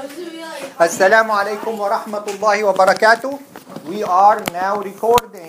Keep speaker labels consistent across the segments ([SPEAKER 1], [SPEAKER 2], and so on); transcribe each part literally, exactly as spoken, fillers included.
[SPEAKER 1] Assalamu alaikum wa rahmatullahi wa barakatuh. We are now recording.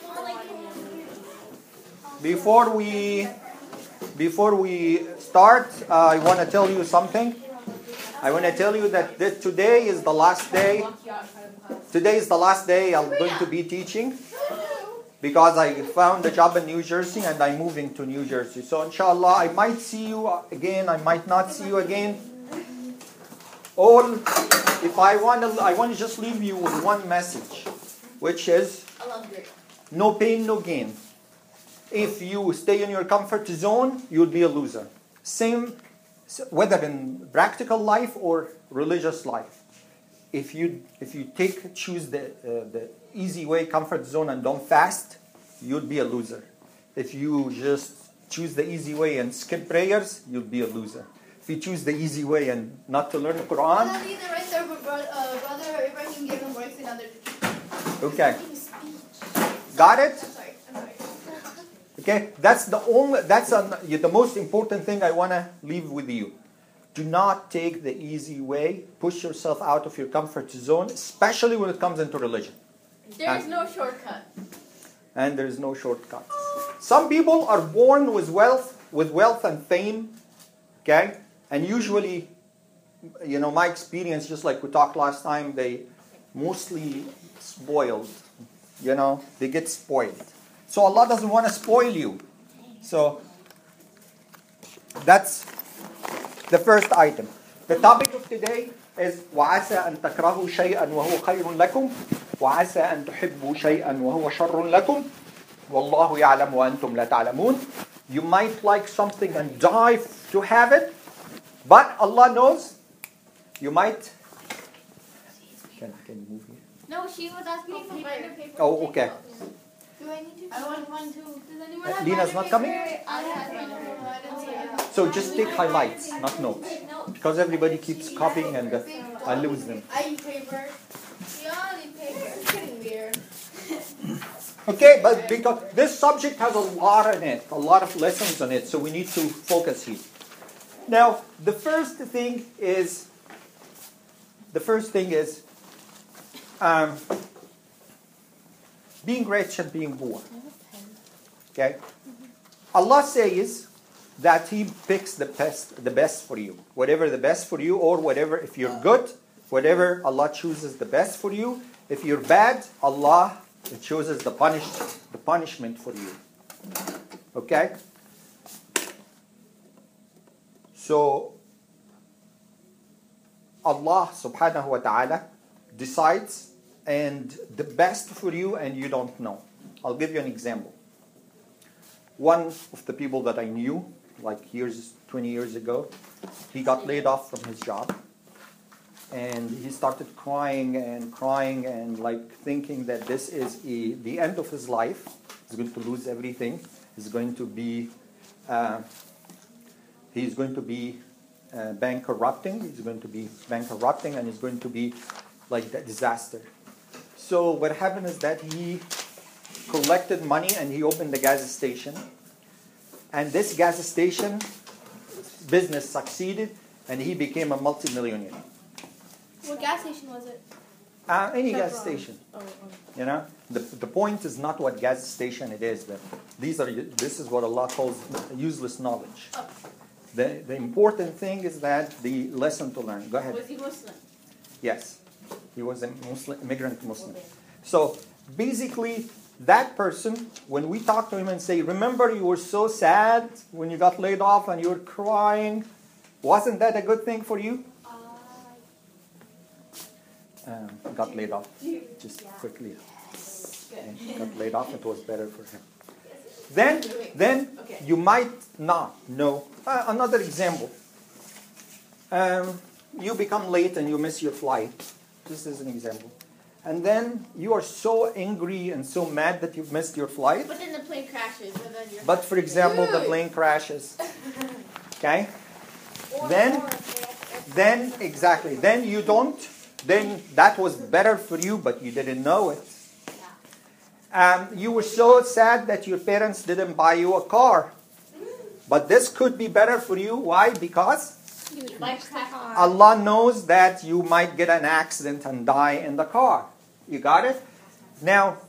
[SPEAKER 1] Before we before we start, uh, I want to tell you something. I want to tell you that this, today is the last day. Today is the last day I'm going to be teaching because I found a job in New Jersey and I'm moving to New Jersey. So inshallah, I might see you again. I might not see you again. All, if I want to, I want to just leave you with one message, which is no pain, no gain. If you stay in your comfort zone, you'll be a loser. Same, whether in practical life or religious life. If you if you take choose the uh, the easy way, comfort zone, and don't fast, you'll be a loser. If you just choose the easy way and skip prayers, you'll be a loser. If you choose the easy way and not to learn the Quran, okay, got it? Okay, that's the only that's a, the most important thing I want to leave with you. Do not take the easy way. Push yourself out of your comfort zone, especially when it comes into religion.
[SPEAKER 2] There is no shortcut.
[SPEAKER 1] And there is no shortcut. Some people are born with wealth, with wealth and fame, okay? And usually, you know, my experience, just like we talked last time, they mostly spoiled. You know, they get spoiled. So Allah doesn't want to spoil you. So that's the first item. The topic of today is وَعَسَىٰ أَن تَكْرَهُوا شَيْئًا وَهُوَ خَيْرٌ لَكُمْ وَعَسَىٰ أَن تُحِبُّوا شَيْئًا وَهُوَ شَرٌ لَكُمْ وَاللَّهُ يَعْلَمُ وَأَنْتُمْ لَا تَعْلَمُونَ. You might like something and die to have it, but Allah knows. You might. Can, can you move here?
[SPEAKER 2] No, she was asking for binder paper.
[SPEAKER 1] Oh, okay.
[SPEAKER 2] Do I need to? I want one too. Does anyone
[SPEAKER 1] Uh,
[SPEAKER 2] have
[SPEAKER 1] Lina's
[SPEAKER 2] binder
[SPEAKER 1] not
[SPEAKER 2] paper?
[SPEAKER 1] coming?
[SPEAKER 2] I have binder paper. I didn't see it.
[SPEAKER 1] So just take highlights, not notes. Because everybody keeps copying and uh, I lose them.
[SPEAKER 2] I need paper. We all need paper. It's getting weird.
[SPEAKER 1] Okay, but because this subject has a lot in it, a lot of lessons on it, so we need to focus here. Now, the first thing is, the first thing is, um, being rich and being poor. Okay? Allah says that He picks the best, the best for you. Whatever the best for you, or whatever, if you're good, whatever Allah chooses the best for you. If you're bad, Allah chooses the punish, the punishment for you. Okay? So, Allah subhanahu wa ta'ala decides and the best for you and you don't know. I'll give you an example. One of the people that I knew, like years, twenty years ago, he got laid off from his job. And he started crying and crying and like thinking that this is a, the end of his life. He's going to lose everything. He's going to be, uh, he's going to be uh, bankrupting. He's going to be bankrupting and he's going to be like that disaster. So what happened is that he collected money and he opened a gas station. And this gas station business succeeded and he became a multimillionaire.
[SPEAKER 2] What gas station was it?
[SPEAKER 1] Uh, any
[SPEAKER 2] Chevron.
[SPEAKER 1] gas station.
[SPEAKER 2] Oh, oh.
[SPEAKER 1] You know, the the point is not what gas station it is. But these are this is what Allah calls useless knowledge.
[SPEAKER 2] Oh.
[SPEAKER 1] The the important thing is that the lesson to learn. Go ahead.
[SPEAKER 2] Was he Muslim?
[SPEAKER 1] Yes, he was a Muslim, immigrant Muslim. So basically, that person, when we talk to him and say, "Remember, you were so sad when you got laid off and you were crying. Wasn't that a good thing for you?" Um, got laid off just quickly. Okay, got laid off. It was better for him. Then, then you might not know. Uh, another example. Um, you become late and you miss your flight. This is an example. And then you are so angry and so mad that you've missed your flight.
[SPEAKER 2] But then the plane crashes. And then you're
[SPEAKER 1] But for example, the plane crashes. Okay. Then, then exactly. Then you don't. Then that was better for you, but you didn't know it. Um, you were so sad that your parents didn't buy you a car. But this could be better for you. Why? Because
[SPEAKER 2] Like crack.
[SPEAKER 1] Allah knows that you might get an accident and die in the car. You got it? Now,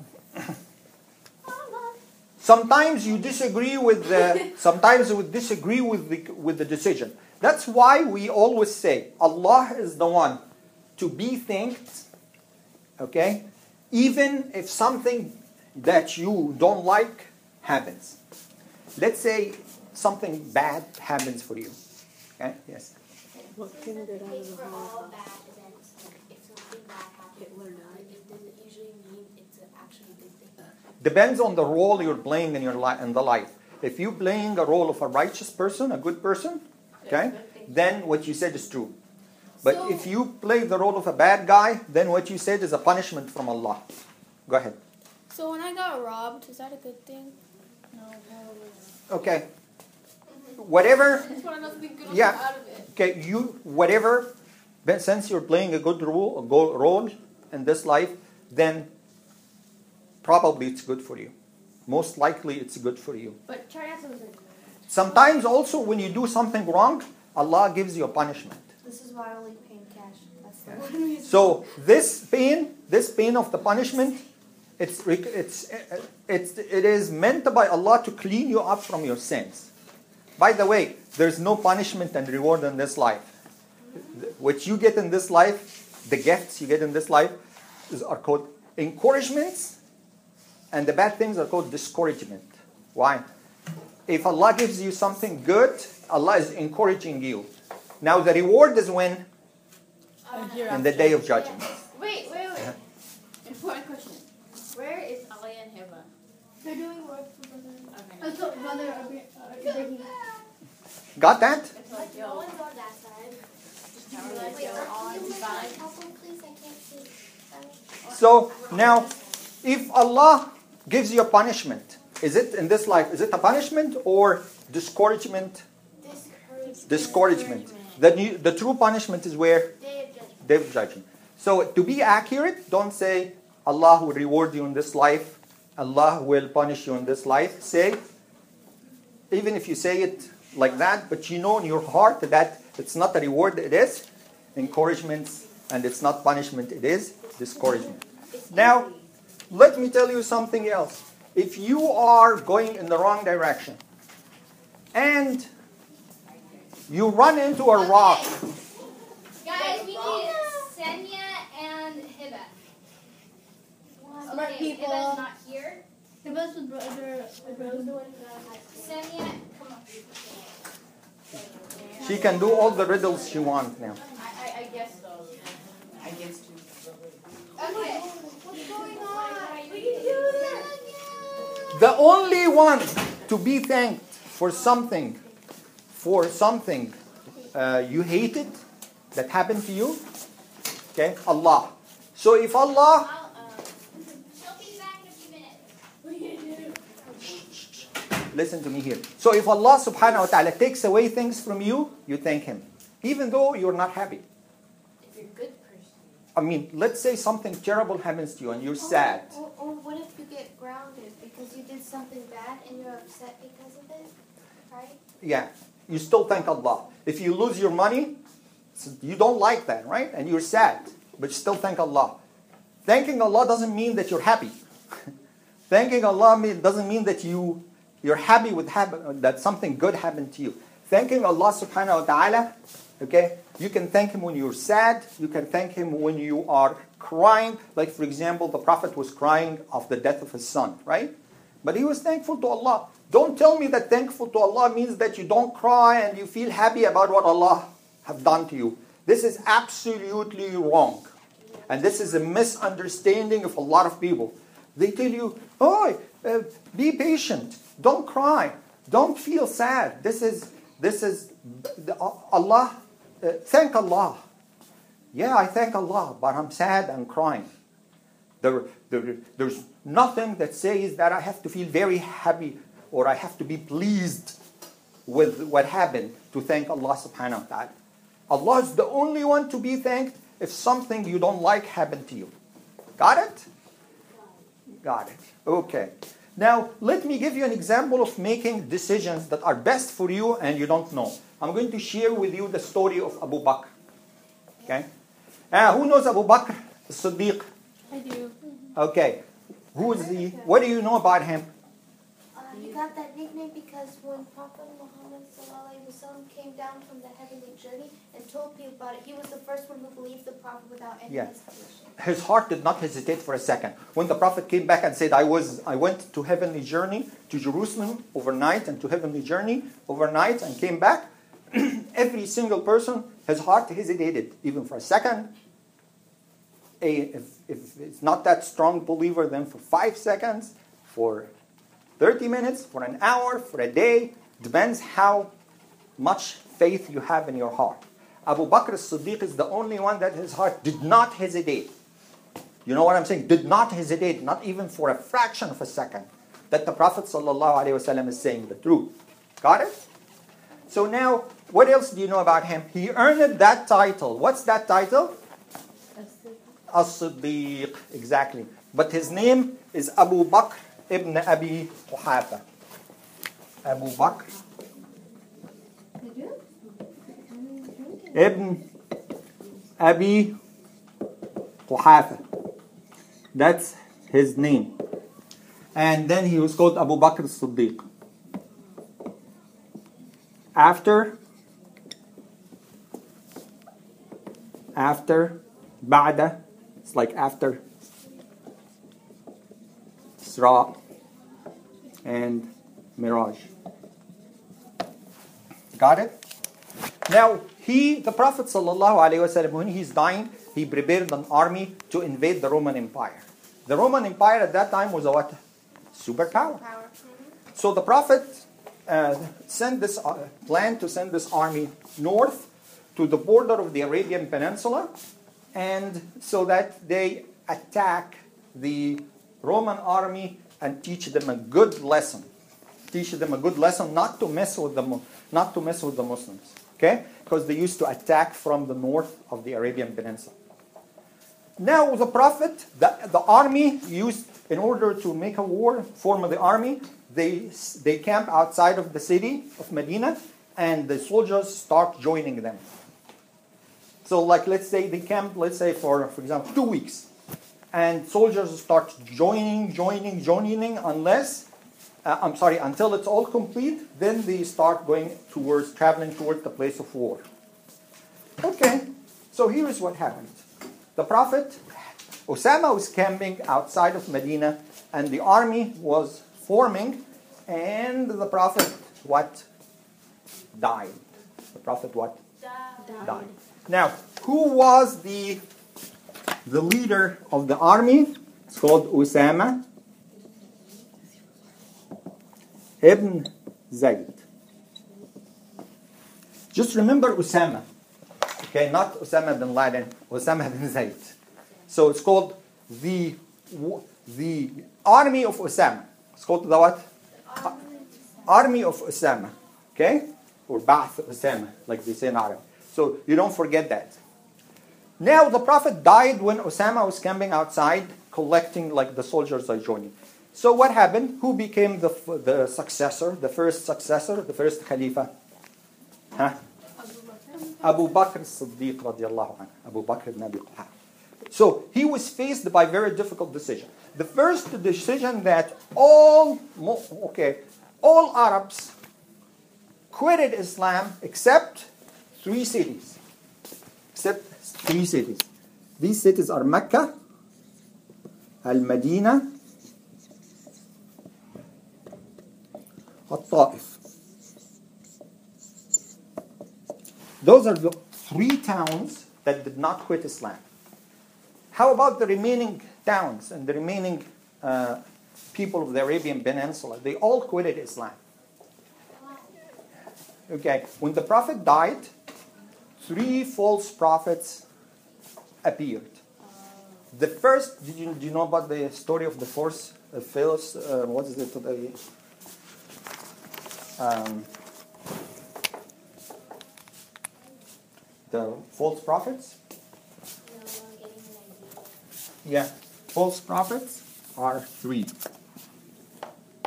[SPEAKER 1] sometimes you disagree with the, sometimes you disagree with the, with the decision. That's why we always say Allah is the one to be thanked, okay? Even if something that you don't like happens. Let's say something bad happens for you. Okay? Yes.
[SPEAKER 3] What can get out of the
[SPEAKER 4] For all
[SPEAKER 3] Holocaust?
[SPEAKER 4] bad events, like if something bad happens, it doesn't usually mean it's an actually good thing.
[SPEAKER 1] Depends on the role you're playing in your li- in the life. If you're playing a role of a righteous person, a good person, okay, then what you said is true. But
[SPEAKER 2] So-
[SPEAKER 1] if you play the role of a bad guy, then what you said is a punishment from Allah. Go ahead.
[SPEAKER 2] So when I got robbed, is that a good thing?
[SPEAKER 1] Okay. Whatever.
[SPEAKER 2] I just want to know something good will
[SPEAKER 1] Yeah.
[SPEAKER 2] come out of it.
[SPEAKER 1] Okay. You whatever. But since you're playing a good role, a go- role in this life, then probably it's good for you. Most likely it's good for you.
[SPEAKER 2] But Chariot was a
[SPEAKER 1] Sometimes also when you do something wrong, Allah gives you a punishment.
[SPEAKER 4] This is why I only pay in cash. That's the one reason.
[SPEAKER 1] So this pain, this pain of the punishment, it's it's it's it is meant by Allah to clean you up from your sins. By the way, there's no punishment and reward in this life. What you get in this life, the gifts you get in this life, is, are called encouragements, and the bad things are called discouragement. Why? If Allah gives you something good, Allah is encouraging you. Now the reward is when? In the day of judgment.
[SPEAKER 2] Wait, wait, wait. Important question. Where is Ali and Hiba?
[SPEAKER 5] They're doing work for brother.
[SPEAKER 2] Okay.
[SPEAKER 5] Uh, so brother Abra- uh, Ibrahim.
[SPEAKER 1] Got that?
[SPEAKER 2] It's like,
[SPEAKER 4] No
[SPEAKER 2] yo,
[SPEAKER 4] one's on that side.
[SPEAKER 2] just tell her like, yo, all
[SPEAKER 4] Can you
[SPEAKER 2] is
[SPEAKER 4] make my
[SPEAKER 2] fine.
[SPEAKER 4] help, please? I can't see. Sorry.
[SPEAKER 1] So now, if Allah gives you a punishment, is it in this life, is it a punishment or discouragement?
[SPEAKER 4] Discouragement.
[SPEAKER 1] Discouragement. The, new, the true punishment is where?
[SPEAKER 4] Day of judgment.
[SPEAKER 1] Day of judgment. So to be accurate, don't say Allah will reward you in this life, Allah will punish you in this life. Say, even if you say it like that, but you know in your heart that it's not a reward, it is encouragement, and it's not punishment, it is discouragement. Now, let me tell you something else. If you are going in the wrong direction and you run into a rock,
[SPEAKER 6] Guys, we need Senya and Hiba.
[SPEAKER 5] Smart
[SPEAKER 6] Okay,
[SPEAKER 5] people.
[SPEAKER 6] Hiba's not here.
[SPEAKER 5] The best was brother Ibrahim.
[SPEAKER 6] Senya, come on.
[SPEAKER 1] she can do all the riddles she wants now.
[SPEAKER 2] I, I, I guess so. I guess too.
[SPEAKER 6] Okay.
[SPEAKER 5] What's going on?
[SPEAKER 6] We can do this.
[SPEAKER 1] The only one to be thanked for something, for something uh, you hated that happened to you, okay, Allah. So if Allah,
[SPEAKER 6] I'll, uh, she'll be back in a few minutes.
[SPEAKER 1] listen to me here. So if Allah subhanahu wa ta'ala takes away things from you, you thank Him. Even though you're not happy.
[SPEAKER 4] If you're a good person.
[SPEAKER 1] I mean, let's say something terrible happens to you and you're sad.
[SPEAKER 4] Or, or what if you get grounded because you did something bad and you're upset because of it? Right?
[SPEAKER 1] Yeah, you still thank Allah. If you lose your money, you don't like that, right? And you're sad, but you still thank Allah. Thanking Allah doesn't mean that you're happy. Thanking Allah mean, doesn't mean that you, you're happy with happen, that something good happened to you. Thanking Allah subhanahu wa ta'ala, okay? You can thank Him when you're sad. You can thank Him when you are crying. Like, for example, the Prophet was crying of the death of his son, right? But he was thankful to Allah. Don't tell me that thankful to Allah means that you don't cry and you feel happy about what Allah have done to you. This is absolutely wrong. And this is a misunderstanding of a lot of people. They tell you, oh, uh, be patient. Don't cry. Don't feel sad. This is, this is, the, Allah, uh, thank Allah. Yeah, I thank Allah, but I'm sad and crying. There, there, there's nothing that says that I have to feel very happy or I have to be pleased with what happened to thank Allah subhanahu wa ta'ala. Allah is the only one to be thanked if something you don't like happened to you. Got it? Got it. Okay. Now, let me give you an example of making decisions that are best for you and you don't know. I'm going to share with you the story of Abu Bakr. Okay? Uh, who knows Abu Bakr as-Siddiq?
[SPEAKER 2] I do.
[SPEAKER 1] Okay. Who is he? What do you know about him?
[SPEAKER 4] Uh, he got that nickname because when Prophet Muhammad sallallahu alaihi wasallam came down from the heavenly journey and told people about it, he was the first one who believed the Prophet without any
[SPEAKER 1] Yeah.
[SPEAKER 4] hesitation.
[SPEAKER 1] His heart did not hesitate for a second. When the Prophet came back and said, I was, I went to heavenly journey to Jerusalem overnight and to heavenly journey overnight and came back, every single person, his heart hesitated even for a second. A, if, if it's not that strong believer, then for five seconds, for thirty minutes, for an hour, for a day, depends how much faith you have in your heart. Abu Bakr as-Siddiq is the only one that his heart did not hesitate. You know what I'm saying? Did not hesitate, not even for a fraction of a second, that the Prophet ﷺ is saying the truth. Got it? So now, what else do you know about him? He earned that title. What's that title? As-Siddiq. Exactly. But his name is Abu Bakr ibn Abi Quhafa. Abu Bakr ibn Abi Quhafa. That's his name. And then he was called Abu Bakr as-Siddiq. After, after, Ba'da, it's like after Isra and Miraj. Got it? Now, he, the Prophet ﷺ, when he's dying, he prepared an army to invade the Roman Empire. The Roman Empire at that time was a what? Superpower.
[SPEAKER 4] Power.
[SPEAKER 1] So the Prophet uh, sent this uh, plan to send this army north to the border of the Arabian Peninsula, and so that they attack the Roman army and teach them a good lesson. Teach them a good lesson not to mess with the not to mess with the Muslims. Okay? Because they used to attack from the north of the Arabian Peninsula. Now the Prophet, the, the army used, in order to make a war, form of the army, they, they camp outside of the city of Medina, and the soldiers start joining them. So like let's say they camp, let's say for, for example, two weeks. And soldiers start joining, joining, joining, unless, uh, I'm sorry, until it's all complete, then they start going towards, traveling towards the place of war. Okay, so here's what happened. The Prophet, Osama was camping outside of Medina, and the army was forming, and the Prophet, what? Died. The Prophet, what?
[SPEAKER 2] Died.
[SPEAKER 1] Died. Now, who was the, the leader of the army? It's called Osama ibn Zayd. Just remember Osama. Okay, not Osama bin Laden, Osama bin Zayd. So it's called the, the army of Osama. It's called the what? Army of Osama. Okay? Or Ba'ath Osama, like they say in Arabic. So you don't forget that. Now the Prophet died when Osama was camping outside, collecting like the soldiers are joining. So what happened? Who became the, the successor, the first successor, the first Khalifa? Huh? Abu Bakr as-Siddiq radiallahu anhu. Abu Bakr ibn Abi Quhafa. So he was faced by very difficult decision. The first decision that all, okay, all Arabs quitted Islam except three cities. Except three cities. These cities are Mecca, Al-Madinah, Al-Ta'if. Those are the three towns that did not quit Islam. How about the remaining towns and the remaining uh, people of the Arabian Peninsula? They all quitted Islam. Okay, when the Prophet died, three false prophets appeared. The first, did you, do you know about the story of the first, uh, false, uh, what is it? The, um, the false prophets?
[SPEAKER 4] No, I'm getting an idea.
[SPEAKER 1] Yeah, false prophets are three.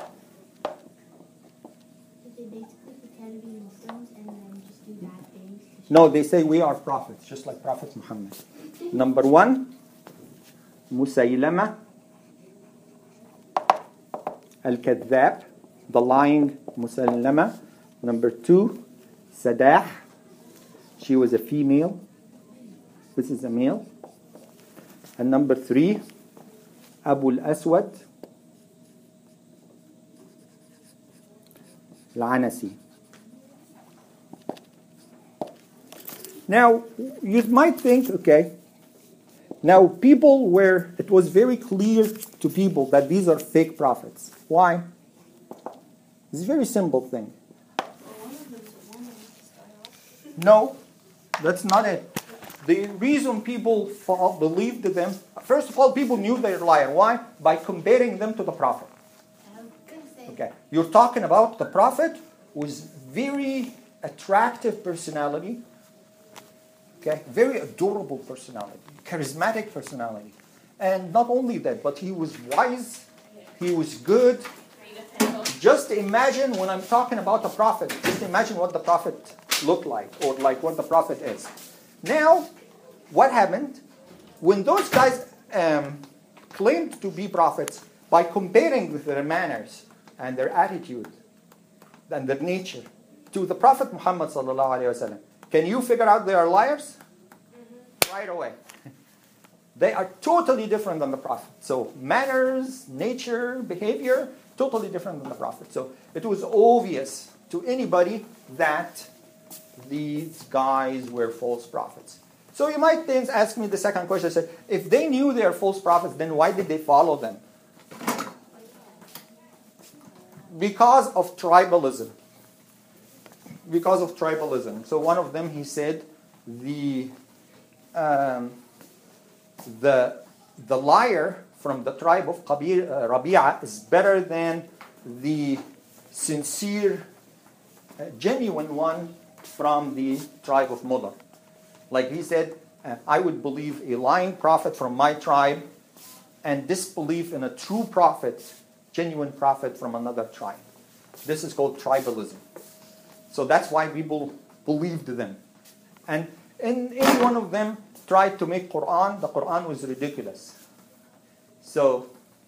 [SPEAKER 1] No, they say we are prophets, just like Prophet Muhammad. Number one, Musaylama al-Kadhab, the lying Musaylama. Number two, Sadah. She was a female. This is a male. And number three, Abu al-Aswad al-Anasi. Now, you might think, okay, now people were, it was very clear to people that these are fake prophets. Why? It's a very simple thing. No, that's not it. The reason people fall, believed them, first of all, people knew they're liar. Why? By comparing them to the prophet. Okay, you're talking about the prophet was very attractive personality. Okay, very adorable personality, charismatic personality. And not only that, but he was wise, he was good. Just imagine when I'm talking about the prophet, just imagine what the prophet looked like, or like what the prophet is. Now, what happened? When those guys um, claimed to be prophets, by comparing with their manners and their attitude and their nature to the Prophet Muhammad sallallahu alaihi wasallam, can you figure out they are liars? Mm-hmm. Right away. They are totally different than the Prophet. So manners, nature, behavior, totally different than the Prophet. So it was obvious to anybody that these guys were false prophets. So you might then ask me the second question. Say, if they knew they are false prophets, then why did they follow them? Because of tribalism. Because of tribalism. So one of them, he said, the um, the the liar from the tribe of Qabir, uh, Rabi'a is better than the sincere, uh, genuine one from the tribe of Mudar. Like he said, uh, I would believe a lying prophet from my tribe and disbelief in a true prophet, genuine prophet from another tribe. This is called tribalism. So that's why people believed them. And in any one of them tried to make Quran, the Quran was ridiculous. So,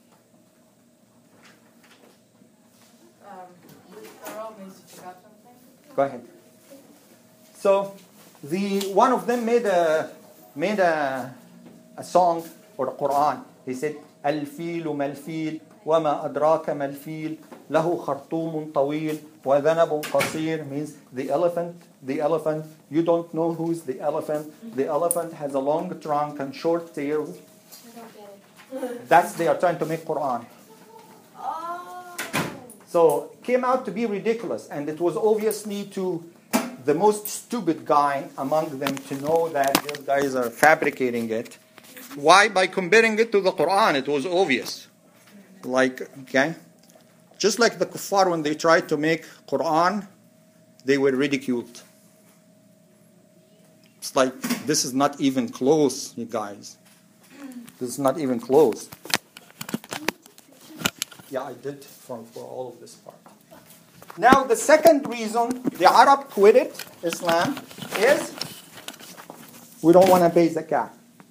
[SPEAKER 7] Um, with Pharaoh means you forgot something?
[SPEAKER 1] go ahead. So, the one of them made a made a a song for the Quran. He said, "Al-fil mal-fil, wa ma adraka mal-fil, lahu khartum tawil, wa dhanab qasir," means the elephant, the elephant. You don't know who's the elephant. The elephant has a long trunk and short tail. That's they are trying to make Quran.
[SPEAKER 4] Oh.
[SPEAKER 1] So came out to be ridiculous, and it was obviously to the most stupid guy among them to know that these guys are fabricating it. Why? By comparing it to the Quran, it was obvious. Like, okay, just like the kuffar when they tried to make Quran, they were ridiculed. It's like, this is not even close, you guys. This is not even close. Yeah, I did for, for all of this part. Now, the second reason the Arab quitted Islam is we don't want to pay zakah.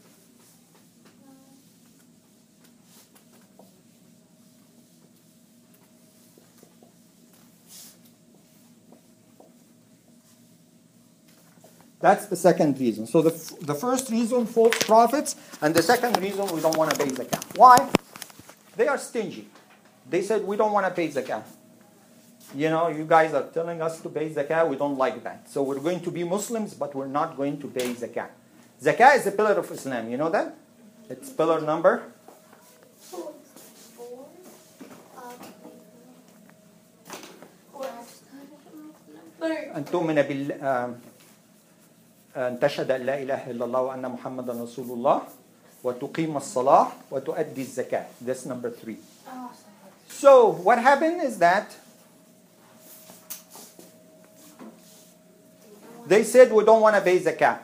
[SPEAKER 1] That's the second reason. So the, the first reason, false prophets, and the second reason, we don't want to pay zakah. Why? They are stingy. They said, we don't want to pay zakah. You know, you guys are telling us to pay zakah, we don't like that. So we're going to be Muslims, but we're not going to pay zakah. Zakah is a pillar of Islam, you know that? It's pillar number?
[SPEAKER 4] Four.
[SPEAKER 1] أن تؤمن بال أن تشهد أن لا إله إلا الله وأن محمدا رسول الله وتقيم الصلاة وتؤدي الزكاة. That's number three. So what happened is that they said we don't want to pay zakah.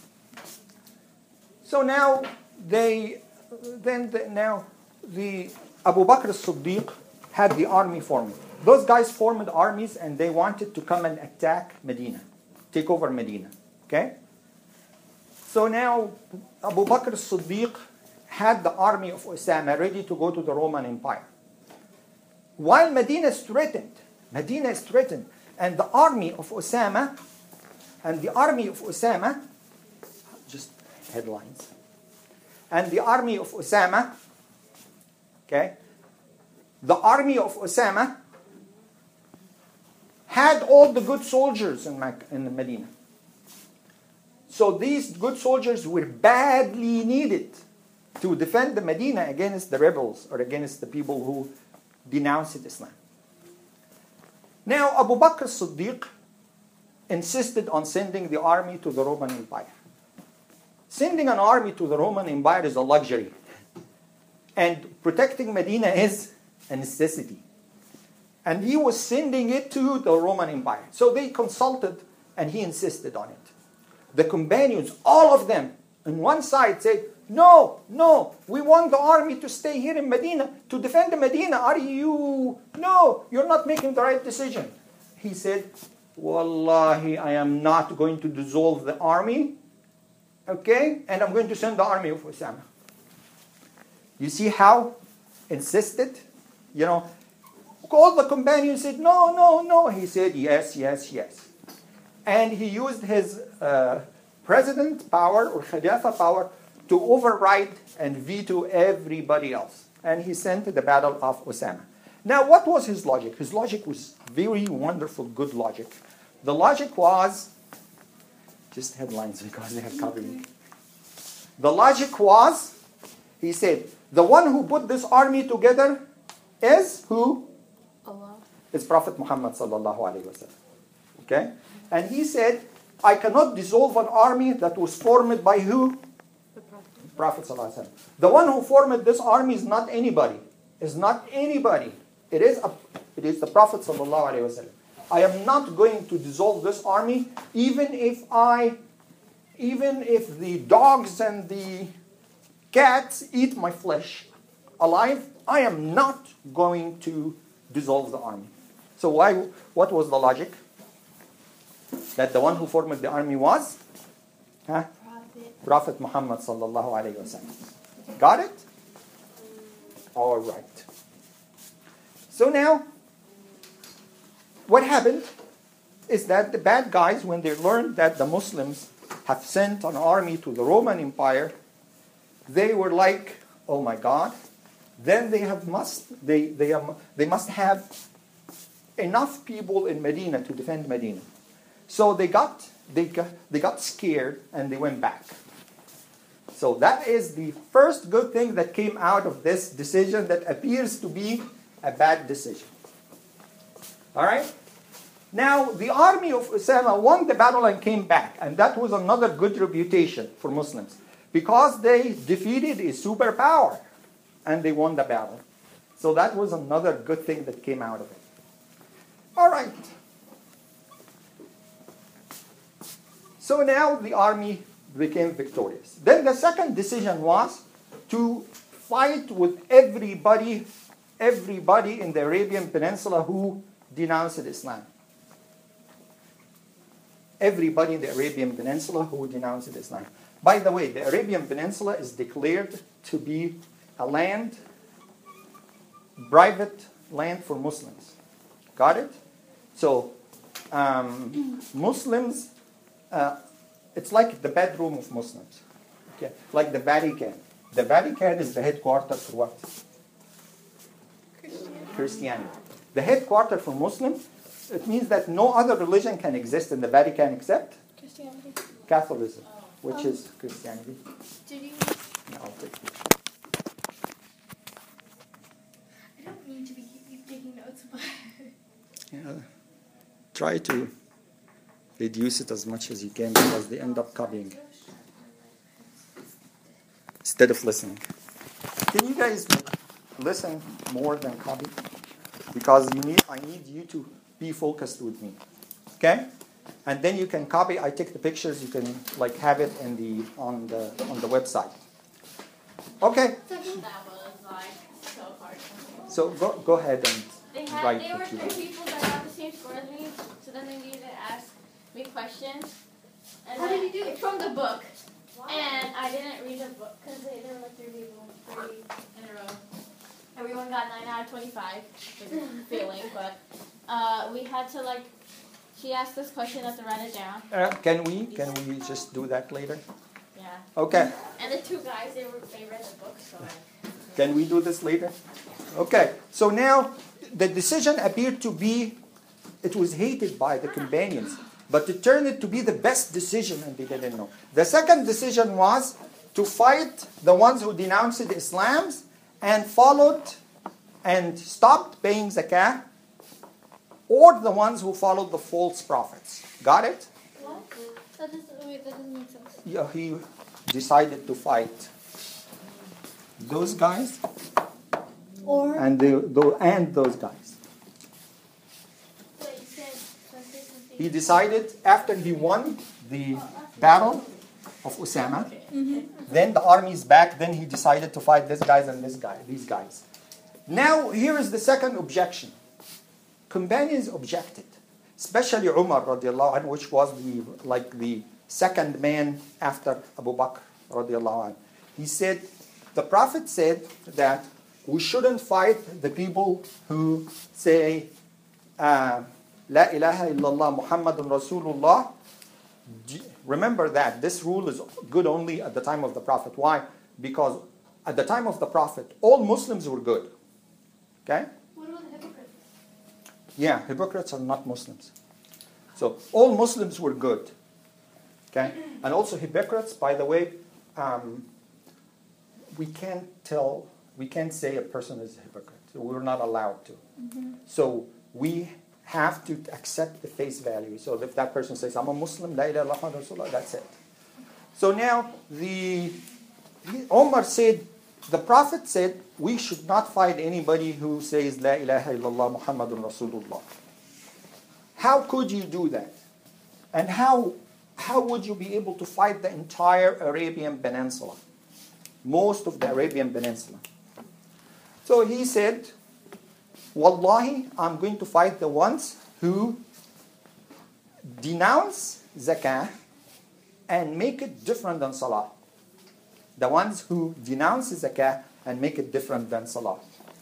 [SPEAKER 1] So now they then the, now the Abu Bakr as-Siddiq had the army formed. Those guys formed armies and they wanted to come and attack Medina, take over Medina. Okay? So now Abu Bakr as-Siddiq had the army of Osama ready to go to the Roman Empire. While Medina is threatened, Medina is threatened, and the army of Osama, and the army of Osama, just headlines, and the army of Osama, okay, the army of Osama had all the good soldiers in, Mac- in Medina. So these good soldiers were badly needed to defend the Medina against the rebels or against the people who denounced Islam. Now Abu Bakr as-Siddiq insisted on sending the army to the Roman Empire. Sending an army to the Roman Empire is a luxury. And protecting Medina is a necessity. And he was sending it to the Roman Empire. So they consulted and he insisted on it. The companions, all of them, on one side said, no, no, we want the army to stay here in Medina, to defend the Medina. Are you, no, you're not making the right decision. He said, Wallahi, I am not going to dissolve the army, okay, and I'm going to send the army of Osama. You see how insisted, you know, all the companions said, no, no, no. He said, yes, yes, yes. And he used his uh, president power or Khalifa power to override and veto everybody else. And he sent the battle of Osama. Now, what was his logic? His logic was very wonderful, good logic. The logic was, just headlines because they have covering. The logic was, he said, the one who put this army together is who?
[SPEAKER 3] Allah.
[SPEAKER 1] Is Prophet Muhammad sallallahu alaihi wasallam. Okay? And he said, I cannot dissolve an army that was formed by who?
[SPEAKER 3] The Prophet.
[SPEAKER 1] Prophet sallallahu alaihi wasallam. The one who formed this army is not anybody. Is not anybody. It is a, it is the Prophet sallallahu alaihi wasallam. I am not going to dissolve this army, even if I, even if the dogs and the cats eat my flesh alive. I am not going to dissolve the army. So why? What was the logic? That the one who formed the army was, huh?
[SPEAKER 4] Prophet.
[SPEAKER 1] Prophet Muhammad sallallahu alaihi wasallam. Got it? All right. So now, what happened is that the bad guys, when they learned that the Muslims have sent an army to the Roman Empire, they were like, "Oh my God!" Then they have must they they are, they must have enough people in Medina to defend Medina. So they got they got, they got scared and they went back. So that is the first good thing that came out of this decision that appears to be a bad decision. All right? Now, the army of Osama won the battle and came back. And that was another good reputation for Muslims. Because they defeated a superpower. And they won the battle. So that was another good thing that came out of it. All right. So now the army became victorious. Then the second decision was to fight with everybody, everybody in the Arabian Peninsula who denounced Islam. Everybody in the Arabian Peninsula who denounced Islam. By the way, the Arabian Peninsula is declared to be a land, private land for Muslims. Got it? So, um, Muslims, uh, it's like the bedroom of Muslims. Okay? Like the Vatican. The Vatican is the headquarters for what?
[SPEAKER 3] Christianity.
[SPEAKER 1] Christianity. The headquarters for Muslims, it means that no other religion can exist in the Vatican except
[SPEAKER 5] Christianity.
[SPEAKER 1] Catholicism, which is Christianity.
[SPEAKER 5] Did you?
[SPEAKER 1] No, I'll take it.
[SPEAKER 5] I don't mean to be keep taking notes, but
[SPEAKER 1] Yeah. Try to reduce it as much as you can because they end up copying instead of listening. Can you guys listen more than copy? Because you need, I need you to be focused with me. Okay? And then you can copy. I take the pictures. You can like have it in the on the on the website. Okay.
[SPEAKER 2] That was like so hard.
[SPEAKER 1] So go go ahead and
[SPEAKER 2] They had
[SPEAKER 1] write
[SPEAKER 2] they were
[SPEAKER 1] what you
[SPEAKER 2] three
[SPEAKER 1] want.
[SPEAKER 2] people that got the same score as me, so then they needed to ask me questions. And
[SPEAKER 5] How
[SPEAKER 2] then-
[SPEAKER 5] did you do it?
[SPEAKER 2] It's from the book. And I didn't read the book because there were like three people, three in a row. Everyone got nine out of twenty-five, which is failing, but uh, we had to like, she asked us questions, I had to write it down.
[SPEAKER 1] Uh, can we? Can we just do that later?
[SPEAKER 2] Yeah.
[SPEAKER 1] Okay.
[SPEAKER 2] And the two guys, they were they read the book, so I.
[SPEAKER 1] Can we do this later? Okay. So now the decision appeared to be, it was hated by the companions, but it turned it to be the best decision, and they didn't know. The second decision was to fight the ones who denounced Islam and followed and stopped paying zakah, or the ones who followed the false prophets. Got it?
[SPEAKER 5] What? That doesn't, wait, that doesn't make sense.
[SPEAKER 1] Yeah, he decided to fight those guys
[SPEAKER 5] Or
[SPEAKER 1] and the, the and those guys.
[SPEAKER 5] wait, you said something, something.
[SPEAKER 1] He decided after he won the battle of Usama, then the army is back. Then he decided to fight this guys and this guy, these guys. Now here is the second objection. Companions objected, especially Umar radiallahu anhu, which was the like the second man after Abu Bakr radiallahu anhu. He said, the Prophet said that we shouldn't fight the people who say, uh, La ilaha illallah Muhammadun Rasulullah. Remember that this rule is good only at the time of the Prophet. Why? Because at the time of the Prophet, all Muslims were good. Okay?
[SPEAKER 5] What about the hypocrites?
[SPEAKER 1] Yeah, hypocrites are not Muslims. So all Muslims were good. Okay? And also hypocrites, by the way, um, we can't tell, we can't say a person is a hypocrite. We're not allowed to. Mm-hmm. So we have to accept the face value. So if that person says, I'm a Muslim, la ilaha illallah Rasulullah, that's it. So now, the Omar said, the Prophet said, we should not fight anybody who says, La ilaha illallah Muhammadun Rasulullah. How could you do that? And how, how would you be able to fight the entire Arabian Peninsula? Most of the Arabian Peninsula. So he said, Wallahi, I'm going to fight the ones who denounce zakah and make it different than salah. The ones who denounce zakah and make it different than salah.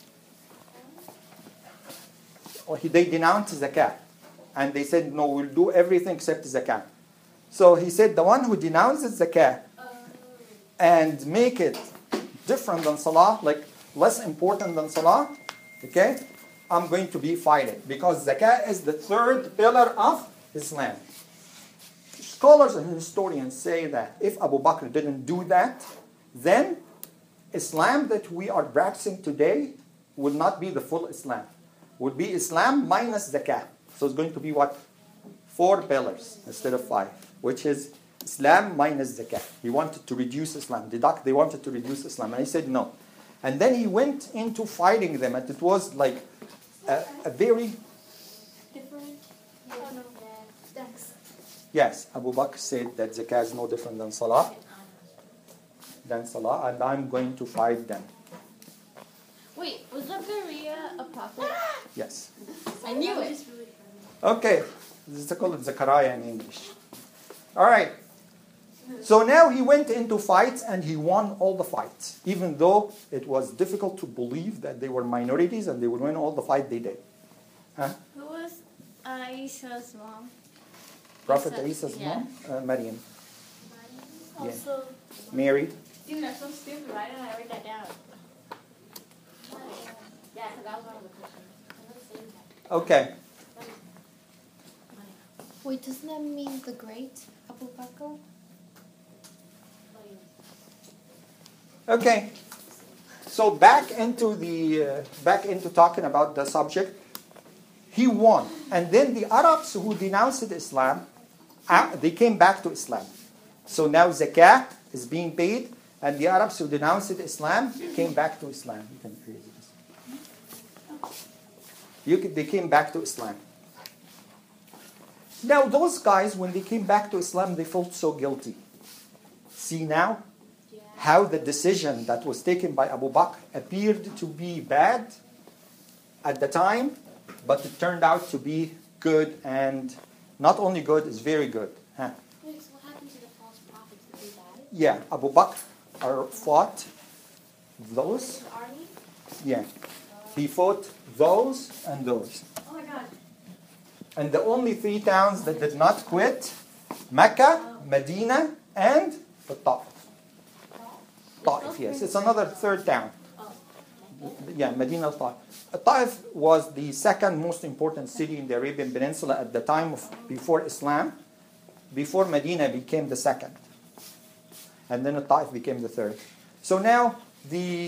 [SPEAKER 1] Or he, they denounce zakah and they said, no, we'll do everything except zakah. So he said, the one who denounces zakah and make it different than salah, like less important than salah, okay, I'm going to be fighting because zakah is the third pillar of Islam. Scholars and historians say that if Abu Bakr didn't do that, then Islam that we are practicing today would not be the full Islam. Would be Islam minus zakah. So it's going to be what? Four pillars instead of five, which is Islam minus zakah. He wanted to reduce Islam. Deduct, they wanted to reduce Islam. And he said no. And then he went into fighting them. And it was like a, a very...
[SPEAKER 5] Different? Oh no. Thanks.
[SPEAKER 1] Yes, Abu Bakr said that zakah is no different than salah. Than salah. And I'm going to fight them.
[SPEAKER 2] Wait, was Zachariah a prophet?
[SPEAKER 1] Yes.
[SPEAKER 2] I knew it.
[SPEAKER 1] Okay. This is called Zechariah in English. All right. So now he went into fights and he won all the fights. Even though it was difficult to believe that they were minorities and they would win all the fight they did. Huh?
[SPEAKER 2] Who was Aisha's mom?
[SPEAKER 1] Prophet
[SPEAKER 2] Isa,
[SPEAKER 1] Isa's
[SPEAKER 2] yeah.
[SPEAKER 1] mom, uh, Maryam.
[SPEAKER 5] Also,
[SPEAKER 1] Married.
[SPEAKER 2] Dude, that's so stupid. Why didn't I write that down? Yeah, because that was one of the questions.
[SPEAKER 1] Okay.
[SPEAKER 3] Wait, doesn't that mean the great Abu Bakr?
[SPEAKER 1] Okay. So back into the uh, back into talking about the subject. He won, and then the Arabs who denounced Islam, uh, they came back to Islam. So now zakah is being paid, and the Arabs who denounced Islam came back to Islam. You can erase this. You can, they came back to Islam. Now those guys, when they came back to Islam, they felt so guilty. See now how the decision that was taken by Abu Bakr appeared to be bad at the time, but it turned out to be good, and not only good, it's very good. Huh?
[SPEAKER 5] wait, so what
[SPEAKER 1] Yeah, Abu Bakr are fought those.
[SPEAKER 2] Army?
[SPEAKER 1] Yeah. He fought those and those.
[SPEAKER 2] Oh my god.
[SPEAKER 1] And the only three towns that did not quit, Mecca, Medina, and the Ta'if. Ta'if, yes. It's another third town. Yeah, Medina al-Ta'if. Ta'if was the second most important city in the Arabian Peninsula at the time of before Islam. Before Medina became the second. And then Ta'if became the third. So now the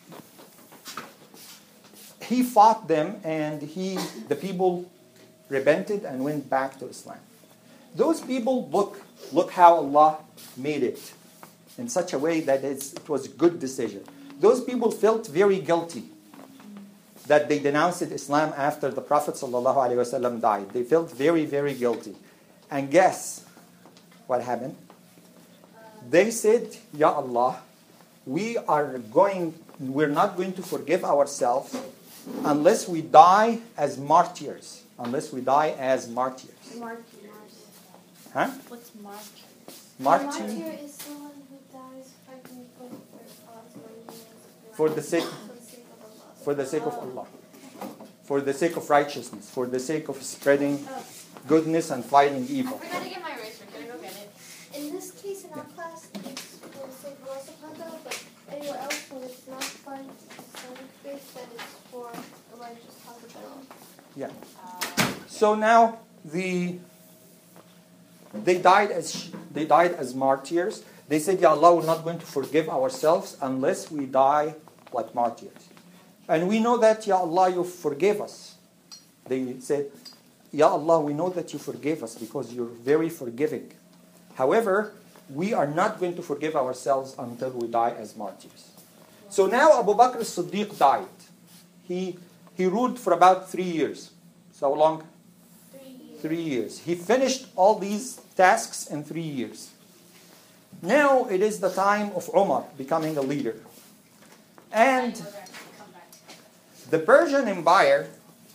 [SPEAKER 1] he fought them, and he the people repented and went back to Islam. Those people, look look how Allah made it in such a way that it's, it was a good decision. Those people felt very guilty that they denounced Islam after the Prophet ﷺ died. They felt very, very guilty. And guess what happened? They said, Ya Allah, we are going, we're not going to forgive ourselves unless we die as martyrs. Unless we die as martyrs. Huh?
[SPEAKER 2] What's martyr?
[SPEAKER 1] Martyr
[SPEAKER 4] Martyr is someone who dies fighting for the
[SPEAKER 1] for the sake
[SPEAKER 4] for the sake of Allah.
[SPEAKER 1] for the sake of Allah. For the sake of righteousness, for the sake of spreading goodness and fighting evil.
[SPEAKER 2] I forgot to get my eraser. Can I go get it?
[SPEAKER 4] In this case, in our class, it's for the sake of Allah subhanahu wa ta'ala, but anywhere else, when it's not fighting Islamic faith, then it's for the righteous cause of their own.
[SPEAKER 1] Yeah. So now the they died as they died as martyrs. They said, Ya Allah, we're not going to forgive ourselves unless we die like martyrs. And we know that, Ya Allah, you forgave us. They said, Ya Allah, we know that you forgave us because you're very forgiving. However, we are not going to forgive ourselves until we die as martyrs. So now Abu Bakr as-Siddiq died. He, he ruled for about three years. So how long?
[SPEAKER 4] Three years.
[SPEAKER 1] Three years. He finished all these tasks in three years. Now it is the time of Umar becoming a leader. And the Persian Empire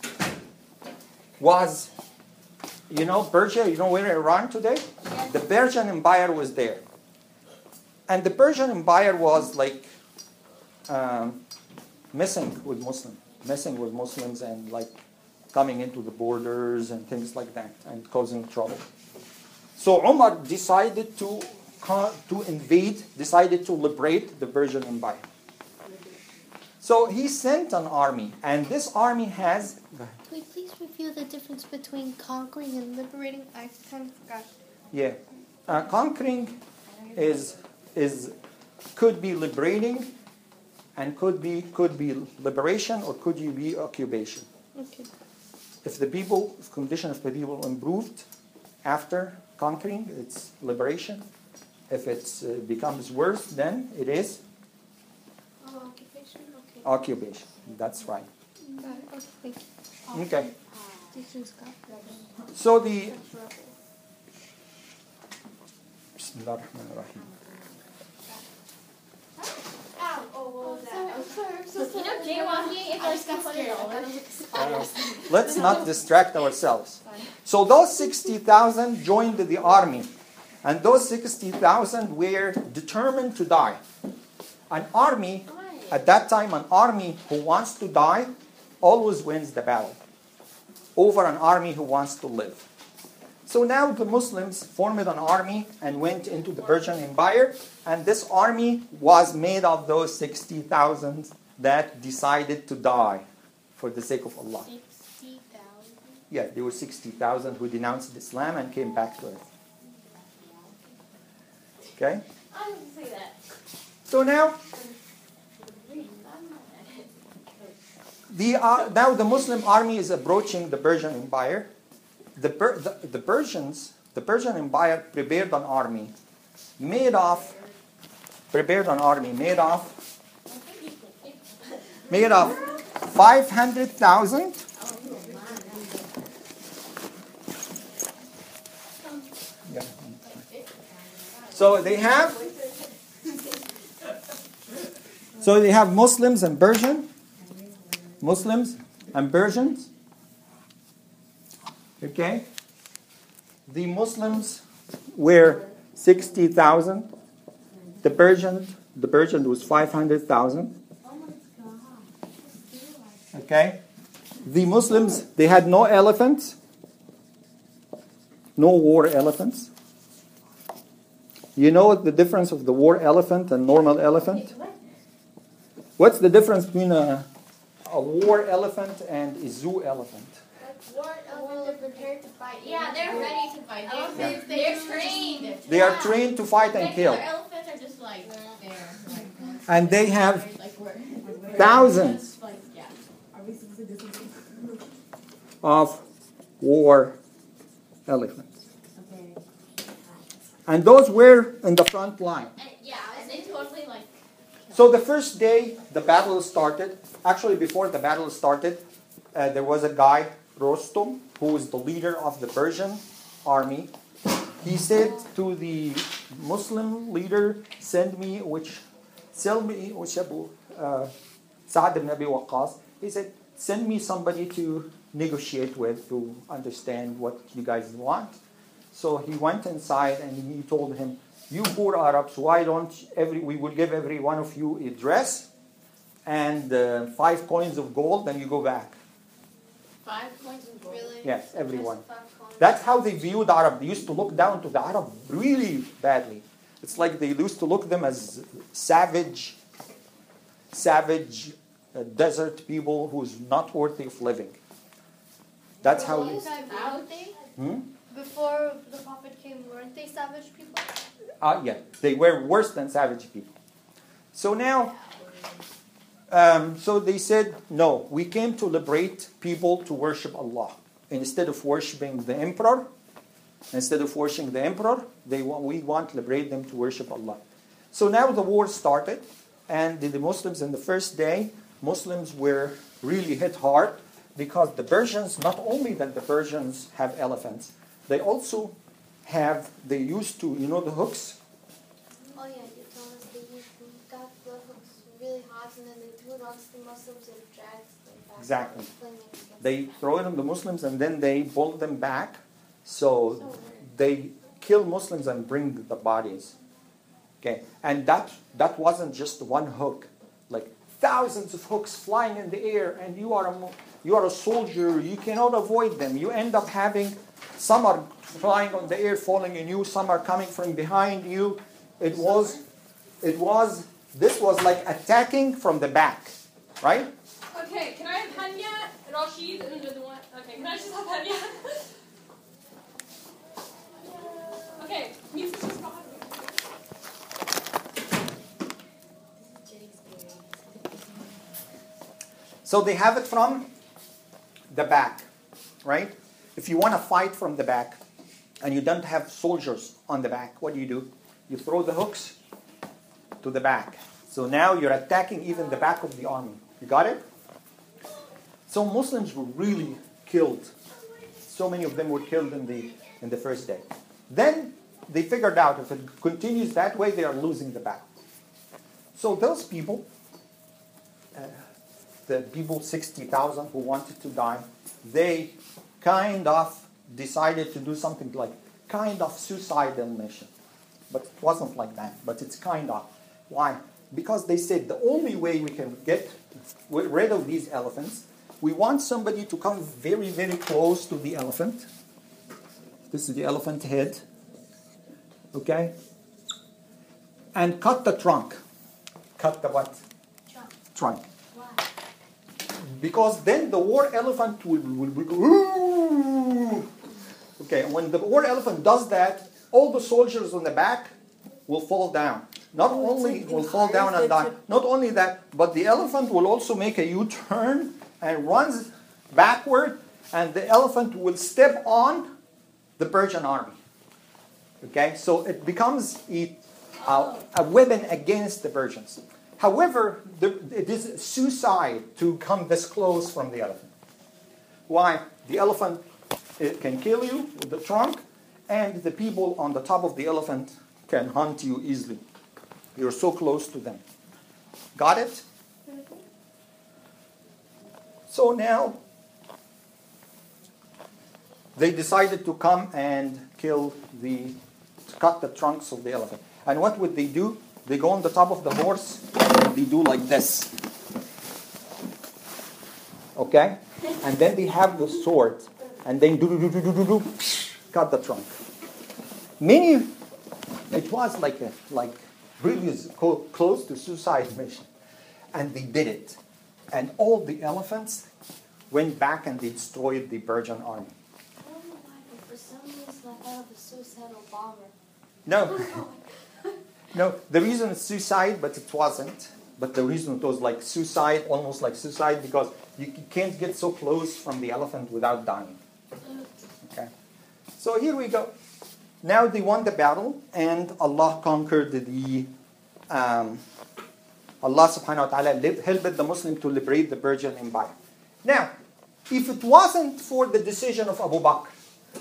[SPEAKER 1] was, you know, Persia, you know where Iran today?
[SPEAKER 2] Yes.
[SPEAKER 1] The Persian Empire was there. And the Persian Empire was like um, messing with Muslims, messing with Muslims and like coming into the borders and things like that and causing trouble. So Umar decided to, to invade, decided to liberate the Persian Empire. So he sent an army, and this army has...
[SPEAKER 3] Can we please review the difference between conquering and liberating? I kind of forgot.
[SPEAKER 1] Yeah. Uh, conquering is, is, could be liberating, and could be, could be liberation, or could you be occupation.
[SPEAKER 3] Okay.
[SPEAKER 1] If the people, if condition of the people improved after conquering, it's liberation. If it uh, becomes worse, then it is
[SPEAKER 4] Oh, occupation? Okay.
[SPEAKER 1] occupation. That's right.
[SPEAKER 3] Got it. Okay, thank you.
[SPEAKER 1] Okay.
[SPEAKER 3] Teachers got
[SPEAKER 1] So the Bismillahirrahmanirrahim.
[SPEAKER 4] Ow! Oh, what was that? I'm sorry, I'm so
[SPEAKER 2] You
[SPEAKER 4] sorry.
[SPEAKER 2] know, jaywalking, it goes for twenty dollars.
[SPEAKER 1] Let's not distract ourselves. So those sixty thousand joined the army. And those sixty thousand were determined to die. An army, at that time, an army who wants to die always wins the battle over an army who wants to live. So now the Muslims formed an army and went into the Persian Empire. And this army was made of those sixty thousand that decided to die for the sake of Allah.
[SPEAKER 2] sixty thousand?
[SPEAKER 1] Yeah, there were sixty thousand who denounced Islam and came back to it. Okay?
[SPEAKER 2] I didn't say that.
[SPEAKER 1] So now, the, uh, now the Muslim army is approaching the Persian Empire. The, per, the, the Persians, the Persian Empire prepared an army made of, prepared an army made of, made of five hundred thousand yeah. So they have, so they have Muslims and Persian, Muslims and Persians. Okay? The Muslims were sixty thousand The Persian, the Persian was five hundred thousand. Okay. The Muslims, they had no elephants, no war elephants. You know the difference of the war elephant and normal elephant? What's the difference between a, a war elephant and a zoo elephant?
[SPEAKER 4] War elephants are prepared to fight.
[SPEAKER 2] Yeah, they're ready to fight. They're,
[SPEAKER 5] Elephants, they
[SPEAKER 2] they're
[SPEAKER 5] use
[SPEAKER 2] trained.
[SPEAKER 1] They are
[SPEAKER 2] Yeah.
[SPEAKER 1] trained to fight and
[SPEAKER 2] Regular
[SPEAKER 1] kill.
[SPEAKER 2] elephants are just like there. Like,
[SPEAKER 1] And they have
[SPEAKER 2] like, we're- we're-
[SPEAKER 1] thousands
[SPEAKER 2] Like, yeah.
[SPEAKER 1] of war elephants. And those were in the front line.
[SPEAKER 2] And, yeah, and they totally like.
[SPEAKER 1] So the first day the battle started, actually before the battle started, uh, there was a guy, Rostam, who was the leader of the Persian army. He said to the Muslim leader, send me, which, sell me, which Abu uh, Sa'ad ibn Abi Waqqas, he said, send me somebody to negotiate with, to understand what you guys want. So he went inside and he told him, you poor Arabs, why don't every, we will give every one of you a dress and uh, five coins of gold, then you go back.
[SPEAKER 2] Five coins of gold.
[SPEAKER 4] Really?
[SPEAKER 1] Yes, everyone.
[SPEAKER 4] Just five coins.
[SPEAKER 1] That's how they viewed Arab. They used to look down to the Arab really badly. It's like they used to look them as savage, savage uh, desert people who's not worthy of living. That's how they...
[SPEAKER 3] Weren't they?
[SPEAKER 1] Hmm?
[SPEAKER 3] Before the Prophet came, weren't they savage people?
[SPEAKER 1] Uh, yeah, they were worse than savage people. So now, um, so they said, no, we came to liberate people to worship Allah. Instead of worshiping the emperor, instead of worshiping the emperor, they want, we want to liberate them to worship Allah. So now the war started, and the, the Muslims in the first day, Muslims were really hit hard because the Persians, not only that the Persians have elephants, they also have, they used to, you know the hooks?
[SPEAKER 4] Oh yeah, you told us they used got the hooks really hot and then they threw it onto the Muslims and dragged them back.
[SPEAKER 1] Exactly.
[SPEAKER 4] Playing it against
[SPEAKER 1] They throw it on the Muslims and then they pull them back. So
[SPEAKER 4] So weird.
[SPEAKER 1] they kill Muslims and bring the bodies. Okay, and that that wasn't just one hook, like thousands of hooks flying in the air, and you are a mo- you are a soldier. You cannot avoid them. You end up having some are flying on the air, falling on you. Some are coming from behind you. It was, it was. This was like attacking from the back, right?
[SPEAKER 5] Okay, can I have Hanya, Rashid, and the other one? Okay, can I just have Hanya? Okay, music just got
[SPEAKER 1] So they have it from the back, right? If you want to fight from the back and you don't have soldiers on the back, what do you do? You throw the hooks to the back. So now you're attacking even the back of the army. You got it? So Muslims were really killed. So many of them were killed in the in the first day. Then they figured out if it continues that way, they are losing the battle. So those people, uh, the people sixty thousand who wanted to die, they kind of decided to do something like kind of suicidal mission. But it wasn't like that, but it's kind of. Why? Because they said the only way we can get rid of these elephants, we want somebody to come very, very close to the elephant. This is the elephant head. Okay? And cut the trunk. Cut the what?
[SPEAKER 4] Trunk.
[SPEAKER 1] Trunk.
[SPEAKER 4] Why?
[SPEAKER 1] Because then the war elephant will, will, will go, ooh. Okay, and when the war elephant does that, all the soldiers on the back will fall down. Not only will fall down and die, not only that, but the elephant will also make a U-turn and runs backward, and the elephant will step on the Persian army. Okay, so it becomes a, a, a weapon against the Persians. However, the, it is suicide to come this close from the elephant. Why? The elephant, it can kill you with the trunk, and the people on the top of the elephant can hunt you easily. You're so close to them. Got it? So now, they decided to come and kill the, to cut the trunks of the elephant. And what would they do? They go on the top of the horse and they do like this. Okay? And then they have the sword and then do do do do do do do cut the trunk. Many, it was like a, like previous co- close to suicide mission, and they did it, and all the elephants went back and they destroyed the Persian army.
[SPEAKER 4] I don't know why, but for some reason I thought of a suicidal bomber.
[SPEAKER 1] No, no. The reason it's suicide, but it wasn't. But the reason it was like suicide, almost like suicide, because you can't get so close from the elephant without dying. Okay. So here we go. Now they won the battle, and Allah conquered the. Um, Allah subhanahu wa ta'ala helped the Muslim to liberate the Persian Empire. Now, if it wasn't for the decision of Abu Bakr,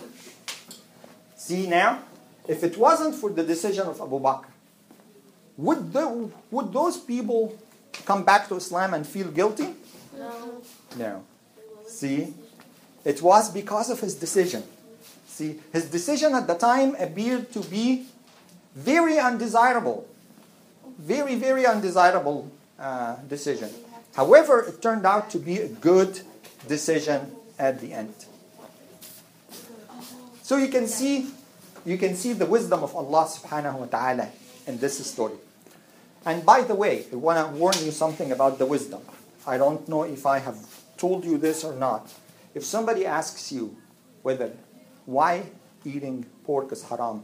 [SPEAKER 1] see now, if it wasn't for the decision of Abu Bakr, would the, would those people come back to Islam and feel guilty?
[SPEAKER 4] No.
[SPEAKER 1] No. See, it was because of his decision. See, his decision at the time appeared to be very undesirable. Very, very undesirable uh, decision. However, it turned out to be a good decision at the end. So you can see, you can see the wisdom of Allah subhanahu wa ta'ala in this story. And by the way, I want to warn you something about the wisdom. I don't know if I have told you this or not. If somebody asks you whether why eating pork is haram,